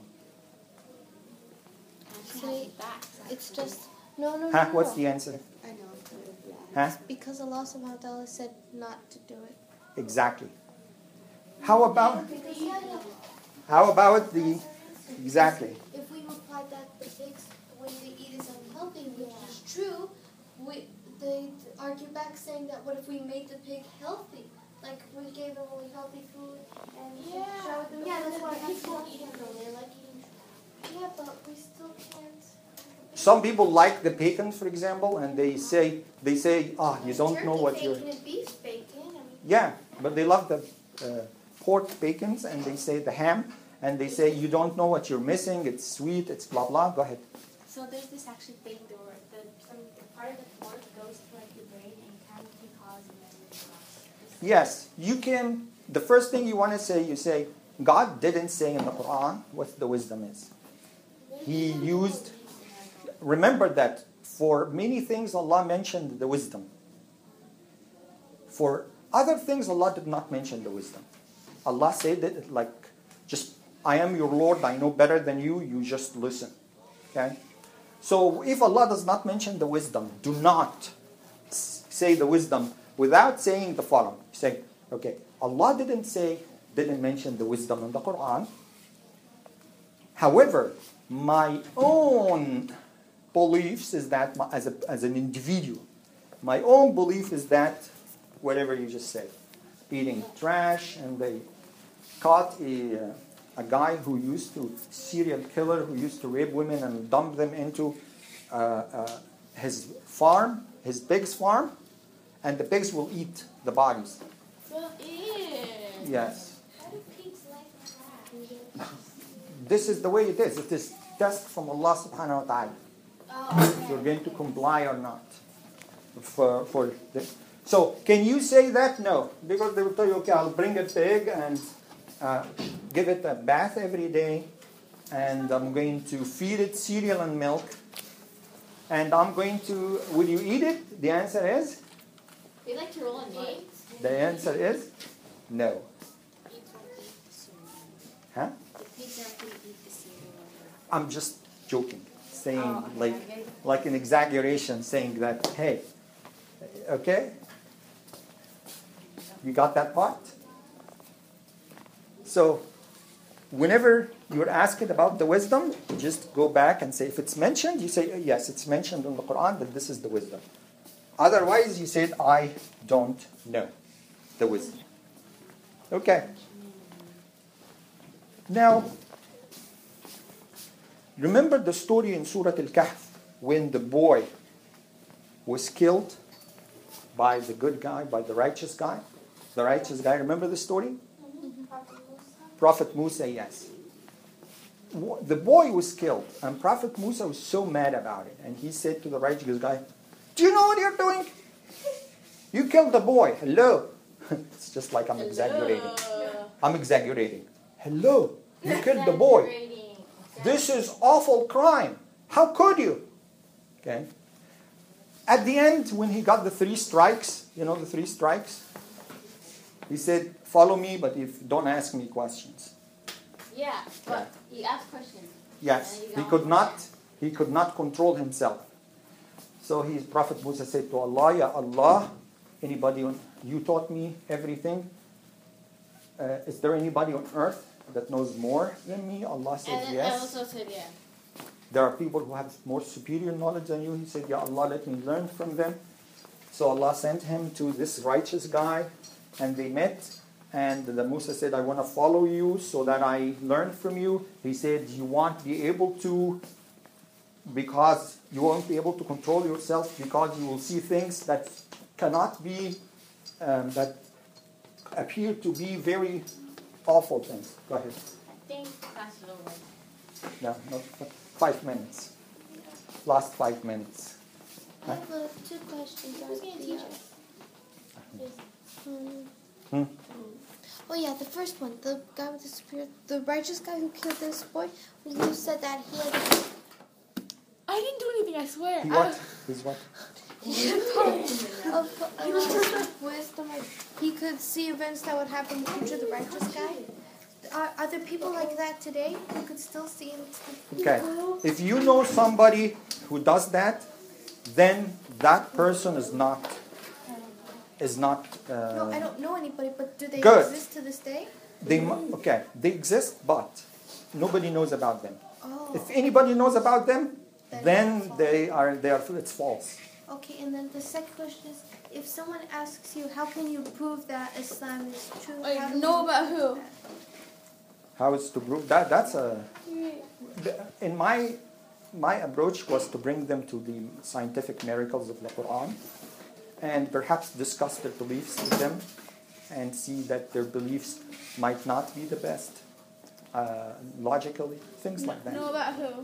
[SPEAKER 3] Say, it's just no, no, no.
[SPEAKER 1] huh?
[SPEAKER 3] no,
[SPEAKER 1] What's
[SPEAKER 3] no.
[SPEAKER 1] the answer?
[SPEAKER 3] I know.
[SPEAKER 1] Huh?
[SPEAKER 3] It's because Allah subhanahu wa ta'ala said not to do it.
[SPEAKER 1] Exactly. How about
[SPEAKER 4] Because yeah, yeah.
[SPEAKER 1] how about the exactly?
[SPEAKER 4] If we reply that the pigs, when they eat is unhealthy, which is true, we they argue back saying that what if we made the pig healthy? Like we gave them really healthy food and
[SPEAKER 2] Yeah.
[SPEAKER 4] showered them. Yeah, that's why
[SPEAKER 2] People
[SPEAKER 4] people
[SPEAKER 2] eat
[SPEAKER 4] eat
[SPEAKER 2] them.
[SPEAKER 4] They like eating. Yeah, but we still can't.
[SPEAKER 1] Some people like the bacon, for example, and they say they say, ah, you don't know what you're.
[SPEAKER 4] Turkey bacon and beef bacon. I mean,
[SPEAKER 1] Yeah, but they love the uh, pork bacons, and they say the ham, and they say you don't know what you're missing. It's sweet. It's blah blah. Go ahead.
[SPEAKER 6] So there's this actually thing where the some the part of the pork goes to like the brain and can can cause memory loss.
[SPEAKER 1] Yes, you can. The first thing you want to say, you say, God didn't say in the Quran what the wisdom is. He used. Remember that for many things Allah mentioned the wisdom. For other things Allah did not mention the wisdom. Allah said that like, just, I am your Lord, I know better than you, you just listen. Okay? So if Allah does not mention the wisdom, do not say the wisdom without saying the following. Say, okay, Allah didn't say, didn't mention the wisdom in the Quran. However, my own beliefs is that, my, as, a, as an individual, my own belief is that, whatever you just said, eating trash, and they caught a, uh, a guy who used to, serial killer, who used to rape women and dump them into uh, uh, his farm, his pig's farm, and the pigs will eat the bodies.
[SPEAKER 2] Well, ew.
[SPEAKER 1] Yes.
[SPEAKER 4] how do pigs like that?
[SPEAKER 1] This is the way it is. It is test from Allah subhanahu wa ta'ala.
[SPEAKER 4] Oh,
[SPEAKER 1] If you're going to comply or not. For, for the, so, can you say that? No. Because they will tell you, okay, I'll bring a pig and uh, give it a bath every day. And I'm going to feed it cereal and milk. And I'm going to, will you eat it? The answer is?
[SPEAKER 2] We like to roll in mud.
[SPEAKER 1] The answer is? No. Huh?
[SPEAKER 6] The pigs aren't going to eat the cereal.
[SPEAKER 1] I'm just joking. Saying
[SPEAKER 6] Oh, okay,
[SPEAKER 1] like,
[SPEAKER 6] I get it.
[SPEAKER 1] like an exaggeration, saying that, hey, okay? You got that part? So, whenever you're asked about the wisdom, just go back and say, if it's mentioned, you say, yes, it's mentioned in the Quran that this is the wisdom. Otherwise, you said, I don't know the wisdom. Okay. Now, remember the story in Surah Al-Kahf when the boy was killed by the good guy, by the righteous guy? The righteous guy, remember the story? Prophet Musa, yes. the boy was killed, and Prophet Musa was so mad about it. And he said to the righteous guy, do you know what you're doing? You killed the boy. Hello. It's just like I'm exaggerating. I'm exaggerating. Hello. You killed the boy. This is awful crime. How could you? Okay. At the end, when he got the three strikes, you know the three strikes? He said, follow me, but if don't ask me questions.
[SPEAKER 2] Yeah, but he asked questions.
[SPEAKER 1] Yes, he could not, he could not control himself. So his Prophet Musa said to Allah, Ya Allah, anybody on, you taught me everything. Uh, is there anybody on earth that knows more than me? Allah said
[SPEAKER 2] And
[SPEAKER 1] yes.
[SPEAKER 2] I also said yeah.
[SPEAKER 1] There are people who have more superior knowledge than you. He said, Ya Allah, let me learn from them. So Allah sent him to this righteous guy, and they met. And the Musa said, I want to follow you so that I learn from you. He said, you won't be able to, because you won't be able to control yourself, because you will see things that cannot be, um, that appear to be very awful things. Go ahead.
[SPEAKER 2] I think pass it over.
[SPEAKER 1] No, no, five minutes. Last five minutes.
[SPEAKER 3] I have uh, two questions.
[SPEAKER 2] Who's going to teach us?
[SPEAKER 3] Um,
[SPEAKER 1] Hmm?
[SPEAKER 3] Oh yeah, the first one, the guy with the spirit, the righteous guy who killed this boy. You said that he had.
[SPEAKER 6] I didn't do anything, I swear.
[SPEAKER 1] He
[SPEAKER 6] I-
[SPEAKER 1] what? He's what?
[SPEAKER 3] of uh, wisdom. He could see events that would happen in the future. The righteous guy. Are, are there people like that today who could still see it?
[SPEAKER 1] Okay. If you know somebody who does that, then that person is not is not. Uh,
[SPEAKER 3] No, I don't know anybody, but do they
[SPEAKER 1] Good.
[SPEAKER 3] exist to this day?
[SPEAKER 1] They mu- okay. They exist, but nobody knows about them.
[SPEAKER 3] Oh.
[SPEAKER 1] If anybody knows about them,
[SPEAKER 3] Then
[SPEAKER 1] then
[SPEAKER 3] it's false.
[SPEAKER 1] they are they are it's false.
[SPEAKER 3] Okay, and then the second question is, if someone asks you, how can you prove that Islam is true?
[SPEAKER 6] Wait,
[SPEAKER 3] How do
[SPEAKER 6] know
[SPEAKER 3] you
[SPEAKER 6] about
[SPEAKER 3] prove
[SPEAKER 6] who?
[SPEAKER 3] that?
[SPEAKER 1] How is to prove that? That's a. In my my approach was to bring them to the scientific miracles of the Quran, and perhaps discuss their beliefs with them, and see that their beliefs might not be the best, uh, logically, things like that.
[SPEAKER 6] Know about who?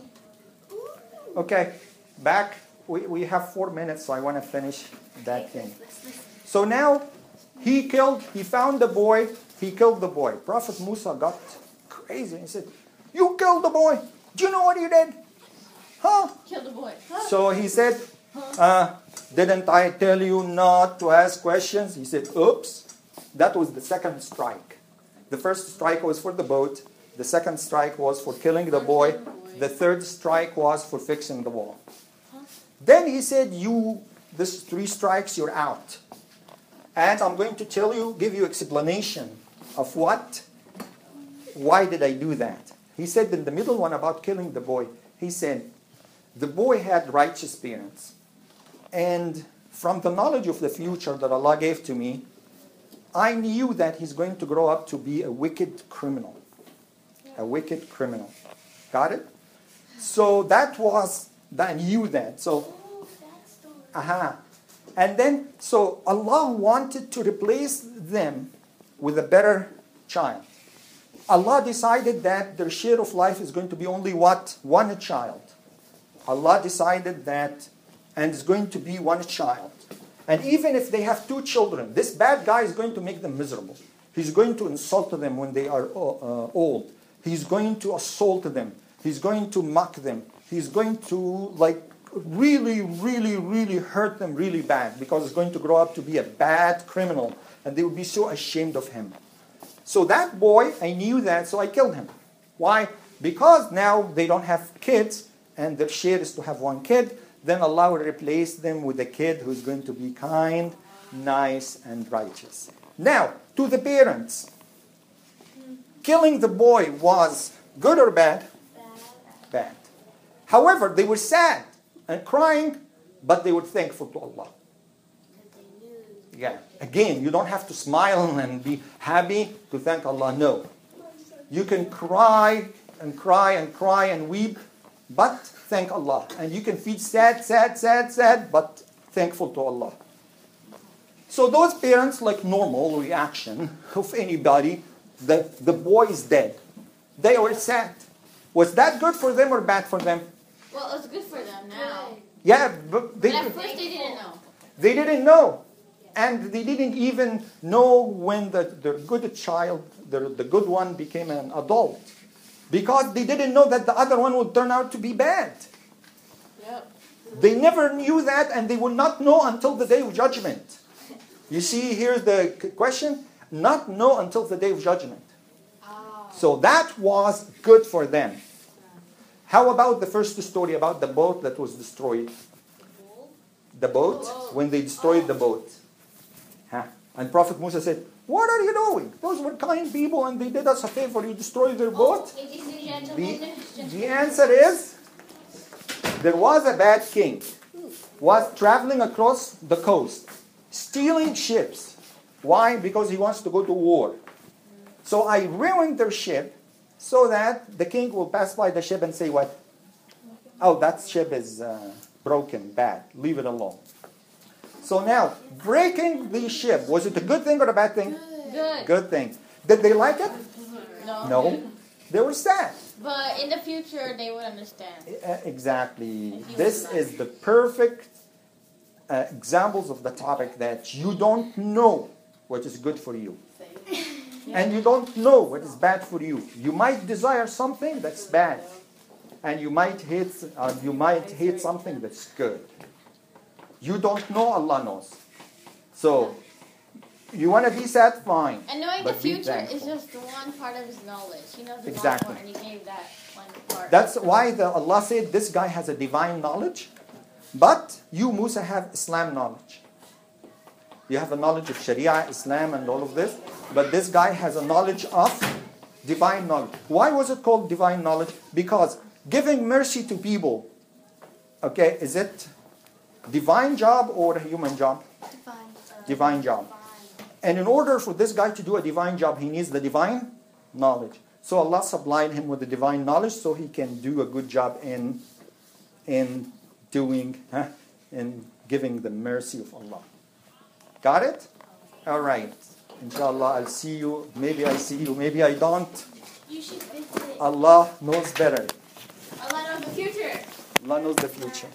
[SPEAKER 1] Okay, back. We, we have four minutes, so I want to finish that thing. So now, he killed, he found the boy, he killed the boy. Prophet Musa got crazy. He said, you killed the boy. Do you know what you did? Huh?
[SPEAKER 2] Kill the boy.
[SPEAKER 1] So he said, uh, didn't I tell you not to ask questions? He said, oops. That was the second strike. The first strike was for the boat. The second strike was for killing the boy. The third strike was for fixing the wall. Then he said, you, this three strikes, you're out. And I'm going to tell you, give you explanation of what, why did I do that? He said in the middle one about killing the boy, he said, the boy had righteous parents. And from the knowledge of the future that Allah gave to me, I knew that he's going to grow up to be a wicked criminal. A wicked criminal. Got it? So that was, I knew that. So, aha. And then, so Allah wanted to replace them with a better child. Allah decided that their share of life is going to be only what? One child. Allah decided that, and it's going to be one child. And even if they have two children, this bad guy is going to make them miserable. He's going to insult them when they are uh, old. He's going to assault them. He's going to mock them. He's going to like really, really, really hurt them really bad, because he's going to grow up to be a bad criminal, and they will be so ashamed of him. So that boy, I knew that, so I killed him. Why? Because now they don't have kids, and their share is to have one kid. Then Allah will replace them with a kid who's going to be kind, nice, and righteous. Now, to the parents. Killing the boy was good or bad? Bad. However, they were sad and crying, but they were thankful to Allah. Yeah. Again, you don't have to smile and be happy to thank Allah. No. You can cry and cry and cry and weep, but thank Allah. And you can feel sad, sad, sad, sad, but thankful to Allah. So those parents, like normal reaction of anybody, the, the boy is dead. They were sad. Was that good for them or bad for them?
[SPEAKER 2] Well, it's good for them now.
[SPEAKER 1] Yeah, but they,
[SPEAKER 2] But at first they didn't know.
[SPEAKER 1] they didn't know. And they didn't even know when the, the good child, the, the good one became an adult. Because they didn't know that the other one would turn out to be bad.
[SPEAKER 2] Yep.
[SPEAKER 1] They never knew that, and they will not know until the day of judgment. You see, here's the c- question. Not know until the day of judgment. So that was good for them. How about the first story about the boat that was destroyed? The boat, when they destroyed the boat. Huh? And Prophet Musa said, what are you doing? Those were kind people and they did us a favor. You destroyed their boat?
[SPEAKER 2] Ladies and gentlemen,
[SPEAKER 1] The,
[SPEAKER 2] gentlemen.
[SPEAKER 1] the answer is, there was a bad king, was traveling across the coast, stealing ships. Why? Because he wants to go to war. So I ruined their ship so that the king will pass by the ship and say what? Oh, that ship is uh, broken, bad. Leave it alone. So now, breaking the ship, was it a good thing or a bad thing?
[SPEAKER 2] Good.
[SPEAKER 1] Good thing. Did they like it?
[SPEAKER 2] No.
[SPEAKER 1] No. They were sad.
[SPEAKER 2] But in the future, they would understand.
[SPEAKER 1] Uh, Exactly. This is the perfect uh, examples of the topic that you don't know what is good for you. And you don't know what is bad for you. You might desire something that's bad. And you might hate, uh, you might hate something that's good. You don't know, Allah knows. So, you want to be sad, fine.
[SPEAKER 2] And knowing the
[SPEAKER 1] But be
[SPEAKER 2] future is
[SPEAKER 1] thankful.
[SPEAKER 2] just one part of his knowledge. He knows the
[SPEAKER 1] Exactly.
[SPEAKER 2] more, and he gave that one part.
[SPEAKER 1] That's why the, Allah said this guy has a divine knowledge, but you, Musa, have Islam knowledge. You have a knowledge of Sharia, Islam, and all of this, but this guy has a knowledge of divine knowledge. Why was it called divine knowledge? Because giving mercy to people, okay, is it divine job or a human job?
[SPEAKER 3] Divine.
[SPEAKER 1] Divine job. And in order for this guy to do a divine job, he needs the divine knowledge. So Allah supplied him with the divine knowledge so he can do a good job in, in doing, huh, in giving the mercy of Allah. Got it? All right. Inshallah, I'll see you. Maybe I see you. Maybe I don't.
[SPEAKER 6] You should visit.
[SPEAKER 1] Allah knows better.
[SPEAKER 2] Allah knows the future.
[SPEAKER 1] Allah knows the future.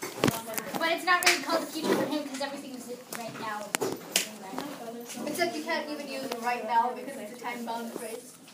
[SPEAKER 6] But it's not really called the future for him because everything's right now.
[SPEAKER 4] Except you can't even use it right now because it's a time-bound phrase.